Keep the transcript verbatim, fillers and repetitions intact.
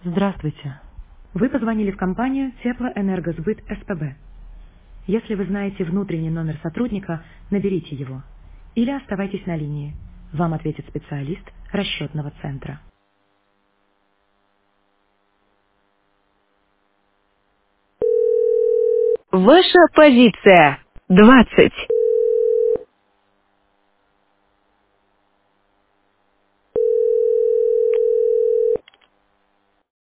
Здравствуйте. Вы позвонили в компанию Теплоэнергосбыт СПБ. Если вы знаете внутренний номер сотрудника, наберите его. Или оставайтесь на линии. Вам ответит специалист расчетного центра. Ваша позиция. двадцать.